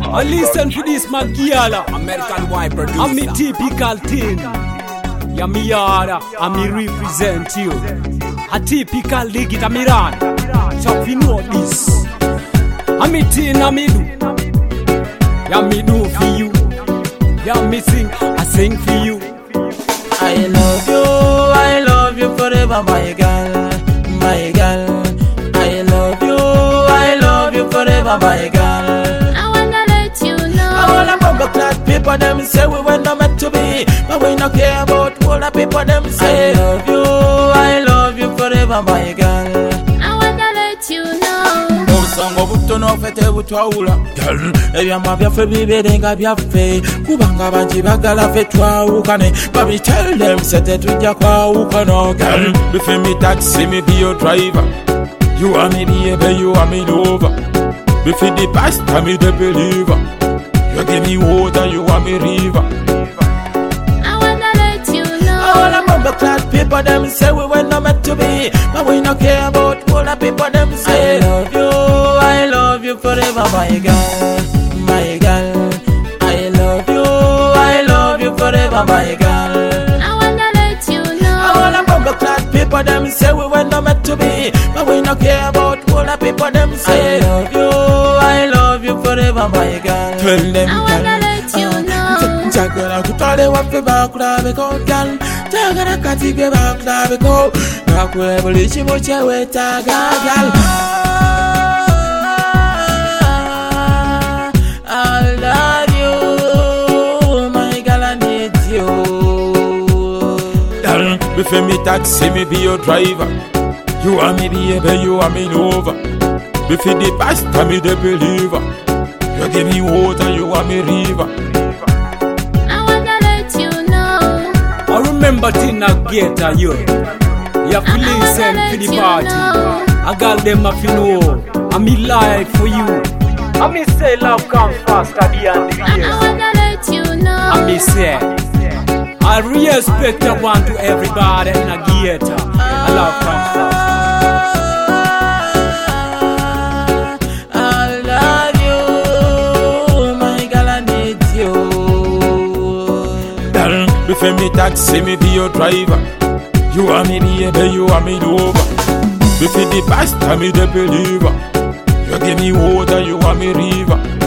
I listen to this, my girl. American boy producer. I'm me typical thing. Yeah, me yada, and me represent you. A typical dig it, and me run. So if you know this, I'm me thing, and me do. Yeah, me do for you. Yeah, me sing, I sing for you. I love you forever, my girl, my girl. I love you forever, my girl. I wanna let you know. I wanna bumble clad people, them say we were not meant to be, but we not care about all the people, them say I love you forever, my girl. I wanna let you know. Obusango butono fete butwawula girl, ebyama byaffe biberenga byaffe kubanga bangi bagala ffe twawukane, but me tell them say tetujja kwawukana girl. Before me taxi, me be your driver. You are me baby, you are me lover. Before the pastor, me the believer. You give me water, you are me river. I wanna let you know. I wanna bumble clad people, them say we were not meant to be, but we not care about all the people, them say I love you forever, my girl, my girl. I love you forever, my girl. I wanna let you know. I wanna bumble clad people, them say we were not meant to be, but we not care about all the people, them say I love you forever, my girl. Tell them, I wanna let you know. Jagara kutale wafe bakulabe ko girl, jagara katige bakulabe ko, nakule buli kimu kyewetaaga girl. I love you, my girl, I need you. Girl, before me taxi, me be your driver. You are me baby, you are me lover. Before the pastor, me the believer. You give me water, you are me river. I wanna let you know. I remember thing I get a you. You have to listen to the party. I got them if you know. I'm in life for you. I me say love come faster than the I years. wanna let you know. I me say I respect the one to everybody in a theater. I love come faster. I love you, my girl, I need you. Girl, before me taxi, me be your driver. You are me baby, you are me lover. Before the pastor, me the believer. You give me water, you are me river.